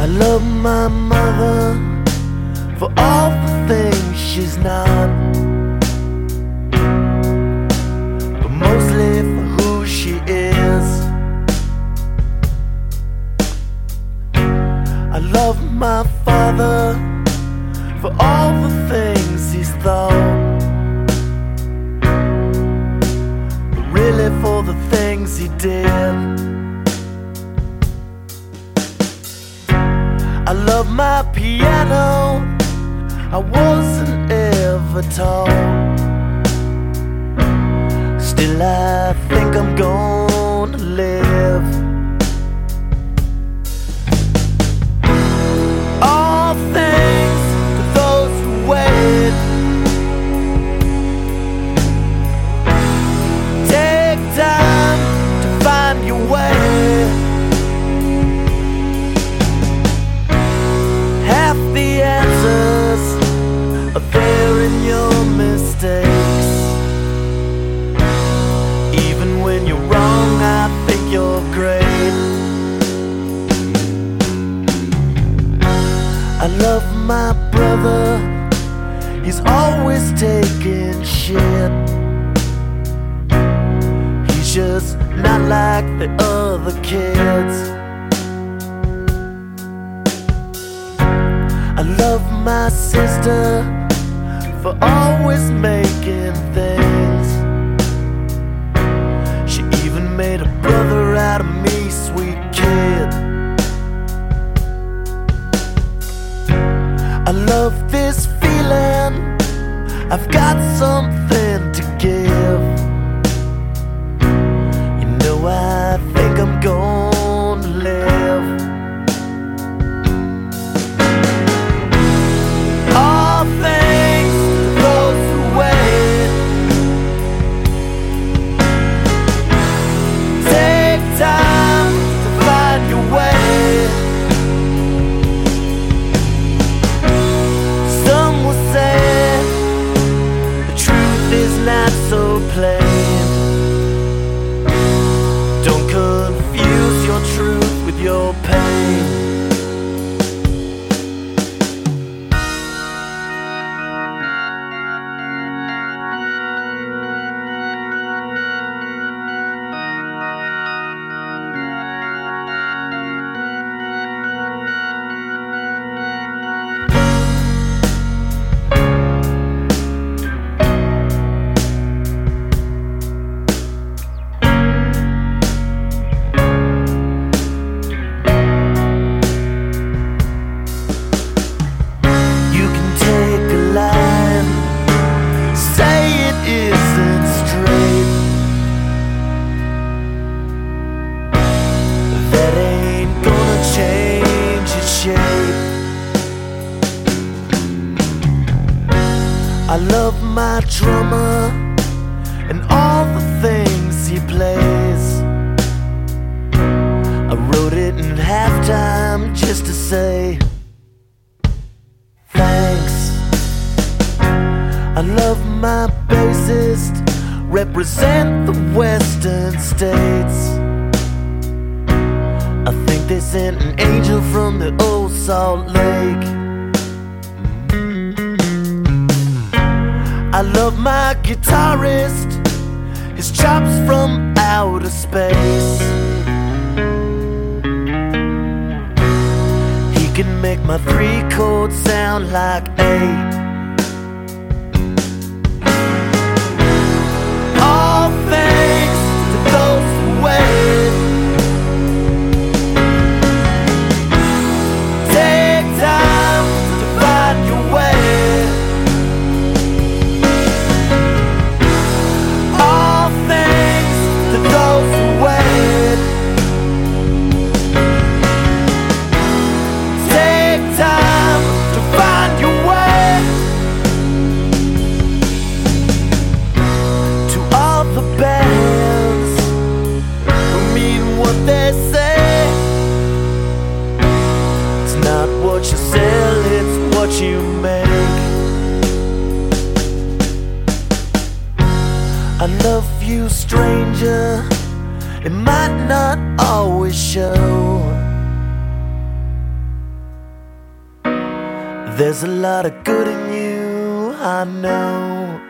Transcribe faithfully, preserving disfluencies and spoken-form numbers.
love my mother for all the things she's not, but mostly for who she is. I love my father for all the things he's thought, but really for the things he did. I love my piano, I wasn't ever taught. Still I think I'm gonna live. All thanks to those who wait. Take time to find your way. There in your mistakes. Even when you're wrong, I think you're great. I love my brother, he's always taking shit. He's just not like the other kids. I love my sister for always making things. She even made a brother out of me, sweet kid. I love this feeling, I've got something to give. You know I think I'm gonna live. All things time to find your way. Some will say the truth is not so plain. Don't confuse your truth with your pain. I love my drummer and all the things he plays. I wrote it in halftime just to say thanks. I love my bassist, represent the western states. I think they sent an angel from the old Salt Lake. I love my guitarist, his chops from outer space. He can make my three chords sound like eight. All thanks to those who wait. Take time to find your way. What you sell, it's what you make. I love you, stranger, it might not always show. There's a lot of good in you, I know.